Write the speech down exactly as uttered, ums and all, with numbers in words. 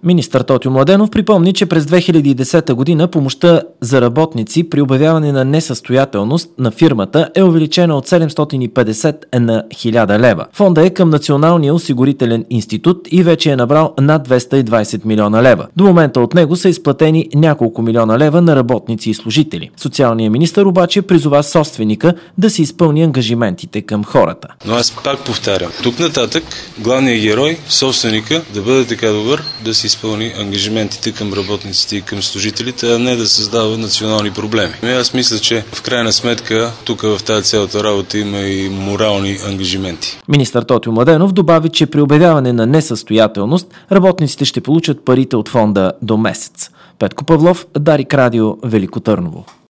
Министър Тотю Младенов припомни, че през две хиляди и десета година помощта за работници при обявяване на несъстоятелност на фирмата е увеличена от седемстотин и петдесет на хиляда лева. Фонда е към Националния осигурителен институт и вече е набрал над двеста и двадесет милиона лева. До момента от него са изплатени няколко милиона лева на работници и служители. Социалният министър обаче призова собственика да си изпълни ангажиментите към хората. Но аз пак повтарям, тук нататък главният герой, собственика, да бъде така добър да си изпълни ангажиментите към работниците и към служителите, а не да създава национални проблеми. Аз мисля, че в крайна сметка тук в тази цялата работа има и морални ангажименти. Министър Тотю Младенов добави, че при обявяване на несъстоятелност работниците ще получат парите от фонда до месец. Петко Павлов, Дарик Радио, Велико Търново.